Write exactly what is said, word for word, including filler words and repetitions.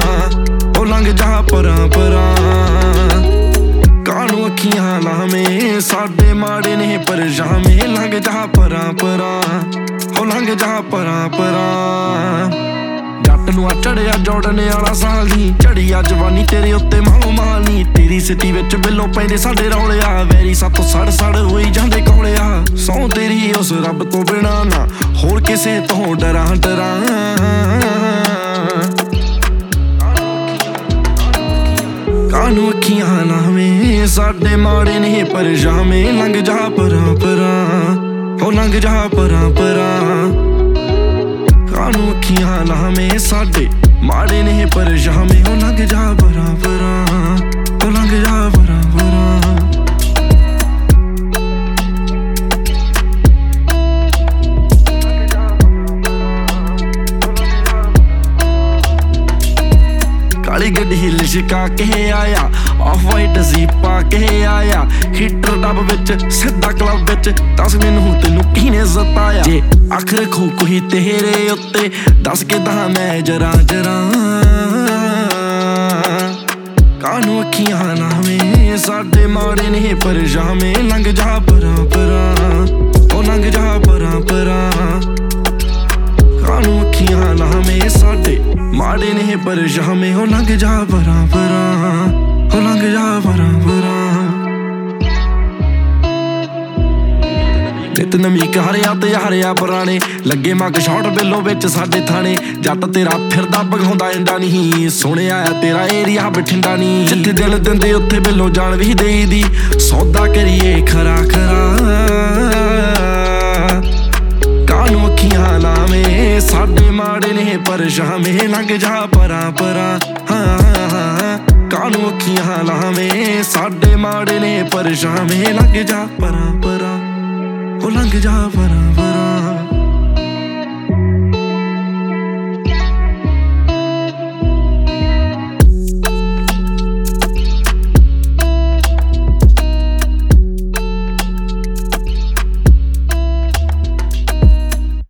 ओ लंघ जा परां परां। कानू अखियां लावें साडे माड़े ने परछावें, लंघ जा परां परां ओ लंघ जा परां परां। जट नूं आ चढ़िया जोड़ने वाला साल नी, झड़ी आ जवानी तेरे उत्ते माहो माल नी। तेरी सिटी विच बिल्लो पैंदे साडे रौलिया, वैरी सातों सड़ सड़ होई जांदे कौलिया। सौ तेरी उस रब तो बिना ना होर किसे तो डरां डरां। कानू अखियां लावें साडे माड़े ने परछावें, लंघ जा परां परां ओ लंघ जा परां परां। कानू अखियां लावें साडे माड़े ने परछावें, ओ लंघ जा परां परां ओ लंघ जा परां परां। काली गड्डी लिशका के आया, ऑफ वाइट जीपा के आया। हीटर डब विच सीधा क्लब विच, दस मैनू तेनू किने सताया। जे अख रखूं कोई तेरे उत्ते, दस के दा मैं जरा जरा। कानू अखियां लावें साडे माड़े ने परछावें, लंघ जा परां परां ओ लंघ जा परां परां। कानू अखियां लावें साडे माड़े ने परछावें, ओ लंघ जा परां परां ओ लंघ जा परां परां। नित नवीं हरिया ते हरिया पुराने, लगे मग शॉट बिल्लो विच साडे थाने। जट तेरा फिरदा भगाउंदा इंदा नहीं, सुणिया आ तेरा एरिया बठिंडा नहीं। जिथे दिल दिंदे उत्थे बिल्लो जान भी देई दी, सौदा करिए खरा खरा। कानू अखियां लावें साडे माड़े ने परछावें, लंघ जा परां परां हाँ हाँ। कानू अखियां लावें साडे माड़े ने परछावें, लंघ जा परां परां ओ लंघ जा परां।